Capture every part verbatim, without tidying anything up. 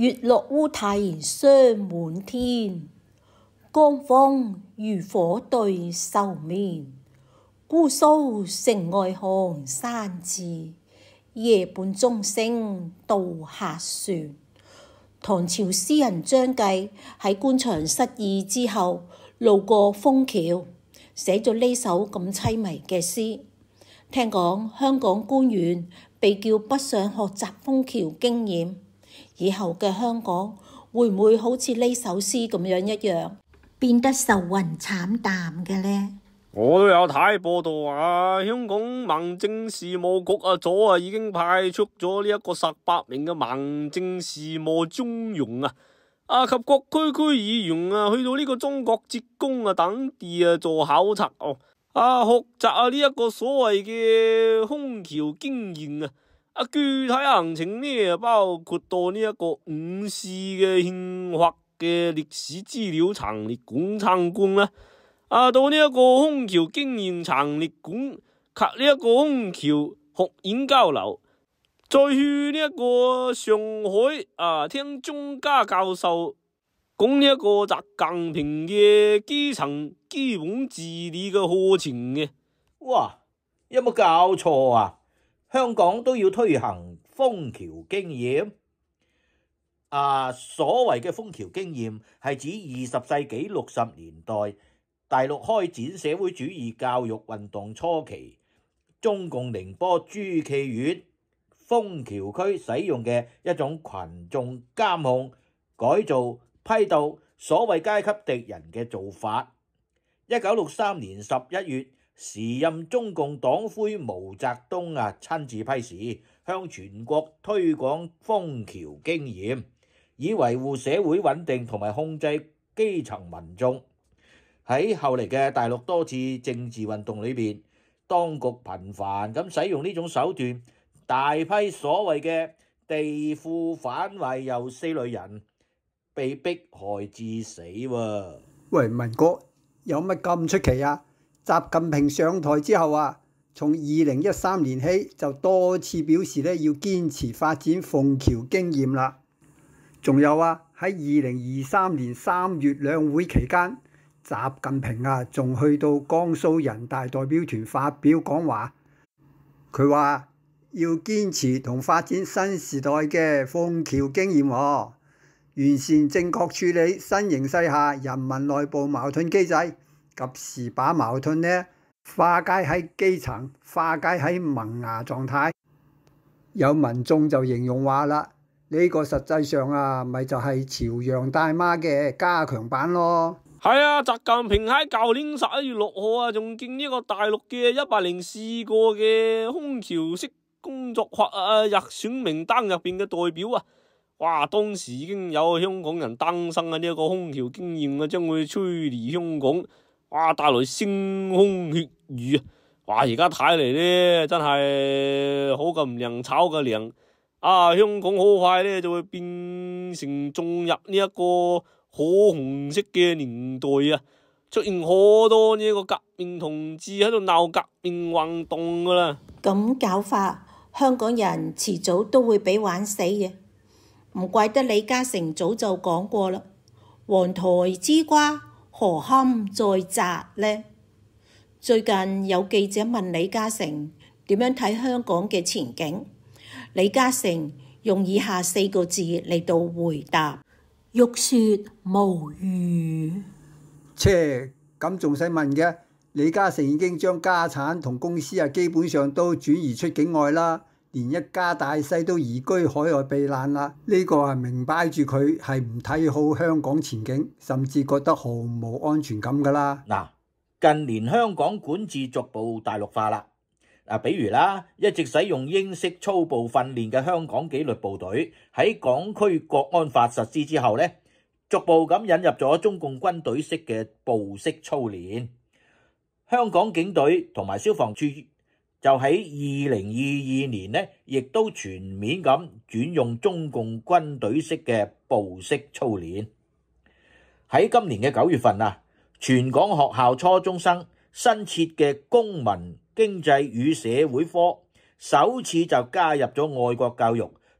月落烏啼霜滿天，江楓漁火對愁眠。姑蘇城外寒山寺，夜半鐘聲到客船。唐朝詩人張繼喺官場失意之後，路過楓橋，寫咗呢首咁淒迷嘅詩。聽講香港官員被叫北上學習楓橋經驗，以後嘅香港會唔會好似呢首詩咁樣一樣，變得愁雲慘淡嘅呢？ 我都有睇報道啊，香港民政事務局啊早啊已經派出咗呢一個十八名嘅民政事務專員啊，啊及各區區議員啊，去到呢個中國浙江啊等地啊做考察哦，啊學習啊呢一個所謂嘅楓橋經驗啊，啊具體行程呢包括到呢一個五四嘅憲法嘅歷史資料陳列館參觀啦。啊，到呢一個楓橋經驗陳列館及呢一個楓橋學院交流，再去呢一個上海啊聽張家教授講呢一個習近平嘅基層基本治理嘅課程嘅。 哇，有冇搞錯啊？香港都要推行楓橋經驗？啊，所謂嘅楓橋經驗係指二十世紀六十年代大陸開展社會主義教育運動初期，中共寧波朱暨縣楓橋區使用嘅一種群眾監控、改造、批鬥所謂階級敵人嘅做法。一九六三年十一月，時任中共黨魁毛澤東啊親自批示，向全國推廣楓橋經驗，以維護社會穩定同埋控制基層民眾。喺後嚟嘅大陸多次政治運動裏邊，當局頻繁咁使用呢種手段，大批所謂嘅地富反為右四類人被迫害致死喎。 喂，文哥，有乜咁出奇啊？習近平上台之後啊，從二零一三年起就多次表示咧要堅持發展楓橋經驗啦。仲有啊，喺二零二三年三月兩會期間，習近平啊，仲去到江蘇人大代表團發表講話，佢話要堅持同發展新時代嘅楓橋經驗，完善正確處理新形勢下人民內部矛盾機制，及時把矛盾呢化解喺基層，化解喺萌芽狀態。有民眾就形容話啦，呢個實際上啊，咪就係朝陽大媽嘅加強版咯。 係啊，習近平喺舊年十一月六號啊，仲見呢個大陸嘅一百零四個嘅楓橋式工作法啊入選名單入邊嘅代表啊，哇！當時已經有香港人擔心啊，呢一個楓橋經驗啊，將會吹離香港，哇！帶來腥風血雨啊！哇！而家睇嚟咧，真係好咁唔涼炒嘅涼啊！香港好快咧就會變成進入呢一個火紅色嘅年代啊，出現好多呢個革命同志喺度鬧革命運動噶啦。 咁搞法，香港人遲早都會俾玩死嘅。唔怪得李嘉誠早就講過啦，黃台之瓜何堪再摘呢？最近有記者問李嘉誠點樣睇香港嘅前景，李嘉誠用以下四個字嚟到回答：欲說無語。 切，咁仲使問嘅？李嘉誠已經將家產同公司啊，基本上都轉移出境外啦，連一家大細都移居海外避難啦。呢個係明擺住佢係唔睇好香港前景，甚至覺得毫無安全感噶啦。 嗱，近年香港管治逐步大陸化啦。嗱，比如啦，一直使用英式粗暴訓練嘅香港紀律部隊喺港區國安法實施之後咧，逐步咁引入咗中共軍隊式嘅步式操練。香港警隊同埋消防處就喺二零二二年呢，亦都全面咁轉用中共軍隊式嘅步式操練。喺今年嘅九月份啊，全港學校初中生新設嘅公民經濟與社會科首次就加入咗愛國教育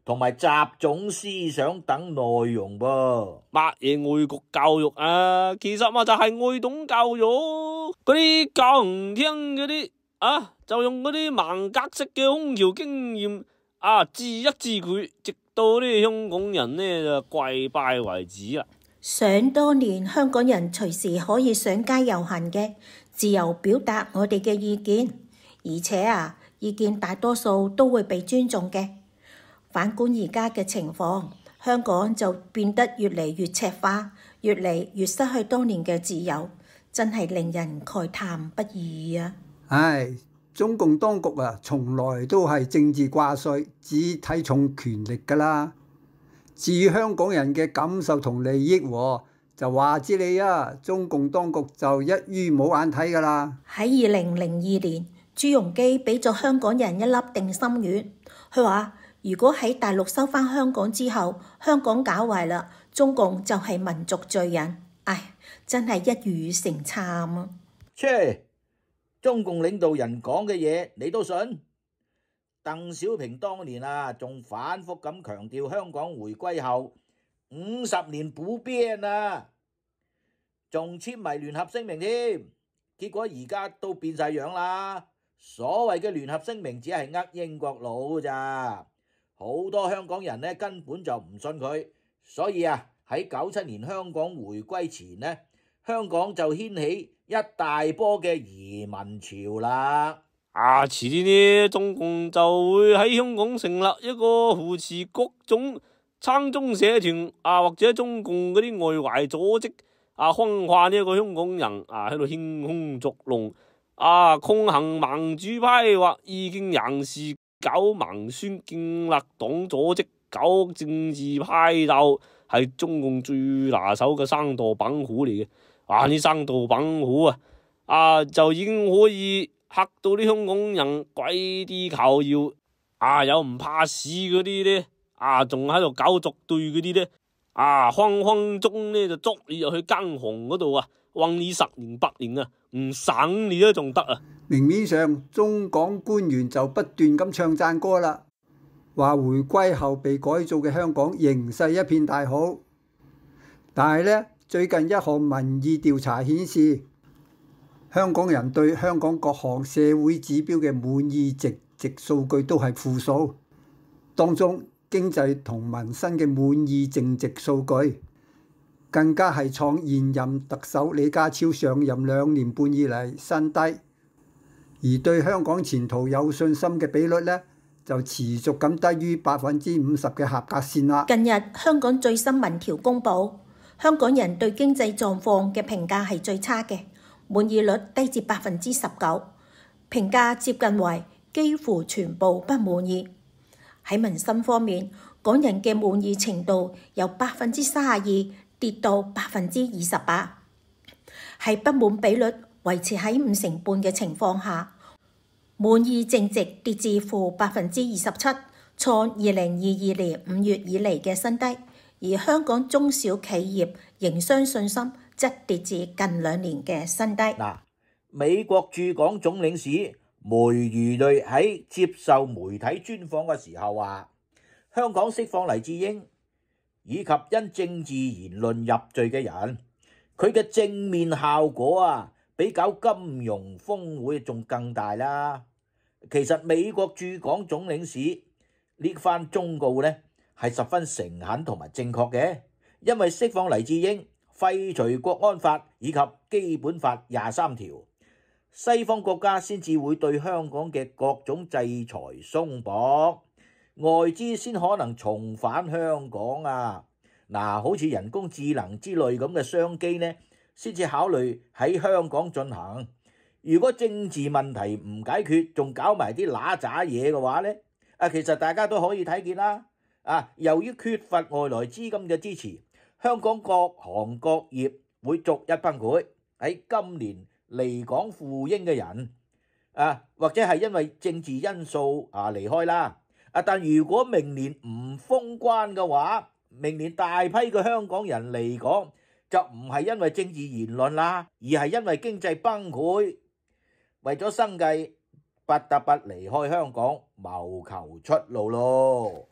同埋習總思想等內容噃。 乜嘢愛國教育啊？其實嘛就係愛黨教育，嗰啲教唔聽嗰啲啊，就用嗰啲盲格式嘅空橋經驗啊，治一治佢，直到呢香港人呢就跪拜為止啦。 想當年香港人隨時可以上街遊行嘅，自由表達我哋嘅意見，而且啊，意見大多數都會被尊重嘅。反觀而家嘅情況，香港就變得越嚟越赤化，越嚟越失去當年嘅自由，真係令人慨嘆不已啊！ 唉，中共當局啊，從來都係政治掛帥，只睇重權力㗎啦。至於香港人嘅感受同利益，就話之你啊，中共當局就一於冇眼睇㗎啦。 喺二零零二年，朱鎔基俾咗香港人一粒定心丸，佢話如果喺大陸收返香港之後，香港搞壞啦，中共就係民族罪人。唉，真係一語成讖啊！ 切，中共領導人講嘅嘢你都信？鄧小平當年啊，仲反覆咁強調香港回歸後五十年不變啊，仲簽埋聯合聲明添。結果而家都變晒樣啦。所謂嘅聯合聲明只係呃英國佬咋，好多香港人呢根本就唔信佢。所以啊，喺九七年香港回歸前呢，香港就掀起一大波嘅移民潮啦。 啊，遲啲呢，中共就會喺香港成立一個扶持各種親中社團啊，或者中共嗰啲外圍組織啊，兇化呢一個香港人啊，喺度興風作浪啊，抗衡民主派或異見人士搞文宣建立黨組織，搞政治派鬥，係中共最拿手嘅三道板斧嚟嘅。啊，呢三道板斧啊，啊就已經可以嚇到啲香港人跪地求饒啊！有唔怕死嗰啲咧，啊仲喺度搞作對嗰啲咧，啊分分鐘咧就捉你入去監房嗰度啊，韞你十年八年啊，唔省你都仲得啊！ 明面上中港官員就不斷咁唱讚歌啦，話回歸後被改造嘅香港形勢一片大好。但係呢，最近一項民意調查顯示，香港人對香港各項社會指標嘅滿意值值數據都係負數，當中經濟同民生嘅滿意淨值數據更加係創現任特首李家超上任兩年半以嚟新低，而對香港前途有信心嘅比率呢，就持續咁低於百分之五十嘅合格線啦。 近日香港最新民調公佈，香港人對經濟狀況嘅評價係最差嘅。滿意率低至百分之十九，評價接近為幾乎全部不滿意。喺民生方面，港人嘅滿意程度由百分之三十二跌到百分之二十八，喺不滿比率維持喺五成半嘅情況下，滿意淨值跌至負百分之二十七，創二零二二年五月以嚟嘅新低。而香港中小企業營商信心則跌至近兩年嘅新低。 嗱，美國駐港總領事梅儒瑞喺接受媒體專訪嘅時候話，香港釋放黎智英以及因政治言論入罪嘅人，佢嘅正面效果啊，比搞金融峰會仲更大啦。其實美國駐港總領事呢番忠告呢，係十分誠懇同埋正確嘅，因為釋放黎智英、廢除國安法以及基本法廿三條，西方國家先至會對香港嘅各種制裁鬆綁，外資先可能重返香港啊！嗱，好似人工智能之類咁嘅商機呢，先至考慮喺香港進行。如果政治問題唔解決，仲搞埋啲揦渣嘢嘅話呢，啊，其實大家都可以睇見啦。啊！由於缺乏外來資金嘅支持，香港各行各業會逐一崩潰。喺今年離港赴英嘅人，啊，或者係因為政治因素啊離開啦。啊，但如果明年唔封關嘅話，明年大批嘅香港人離港，就唔係因為政治言論啦，而係因為經濟崩潰，為咗生計，不得不離開香港謀求出路咯。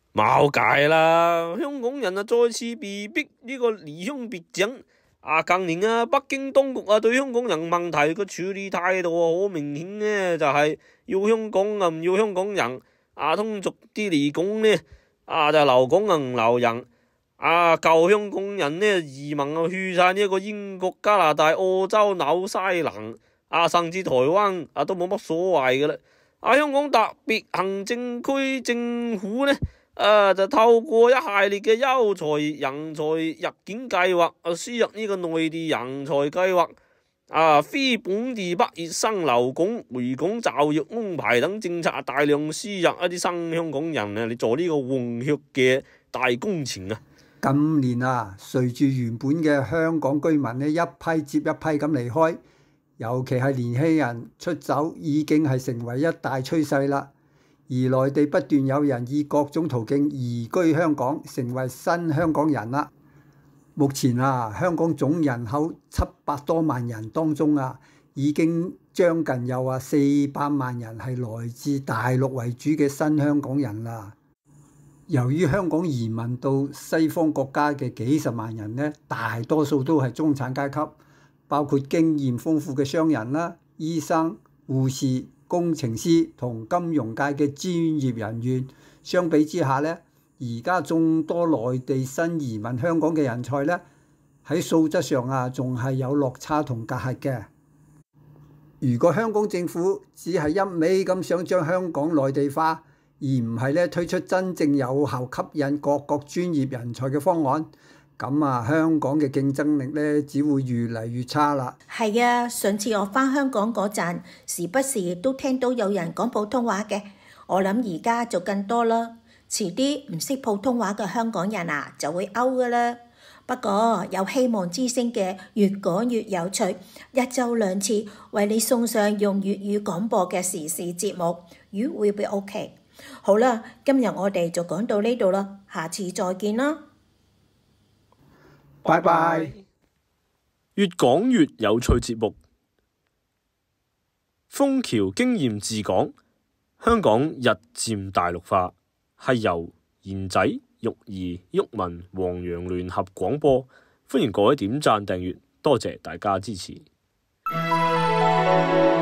冇計啦，香港人啊再次被逼呢個離鄉別井。啊，近年啊，北京當局啊對香港人問題嘅處理態度啊，好明顯呢，就係要香港啊唔要香港人。啊，通俗啲嚟講呢，啊就留港啊唔留人。啊，舊香港人呢移民啊去晒呢一個英國、加拿大、澳洲、紐西蘭，啊甚至台灣啊都冇乜所謂嘅啦。啊，香港特別行政區政府呢，啊就透過一系列嘅優才人才入境計劃，啊輸入呢個內地人才計劃，啊非本地畢業生留港、回港就業安排等政策，大量輸入一啲新香港人啊，嚟做呢個換血嘅大工程啊！ 近年啊，隨住原本嘅香港居民呢一批接一批咁離開，尤其係年輕人出走，已經係成為一大趨勢啦。而內地不斷有人以各種途徑移居香港，成為新香港人啦。目前啊，香港總人口七百多萬人當中啊，已經將近有啊四百萬人係來自大陸為主嘅新香港人啦。由於香港移民到西方國家嘅幾十萬人呢，大多數都係中產階級，包括經驗豐富嘅商人啦、醫生、護士、工程師同金融界嘅專業人員。相比之下呢，而家眾多內地新移民香港嘅人才呢，喺素質上啊，仲係有落差同隔閡嘅。如果香港政府只係一味咁想將香港內地化，而唔係咧推出真正有效吸引各國專業人才嘅方案，咁啊香港嘅競爭力咧只會越嚟越差啦。 係啊，上次我返香港嗰陣，時不時都聽到有人講普通話嘅。我諗而家就更多啦，遲啲唔識普通話嘅香港人啊就會 out 噶啦。不過有希望之聲嘅越講越有趣，一週兩次為你送上用粵語廣播嘅時事節目，You will be OK。好啦，今日我哋就講到呢度啦，下次再見啦， 拜拜。 越講越有趣節目，楓橋經驗治港，香港日漸大陸化，係由賢仔、玉兒、郁文、黃洋聯合廣播，歡迎各位點讚訂閱，多謝大家支持。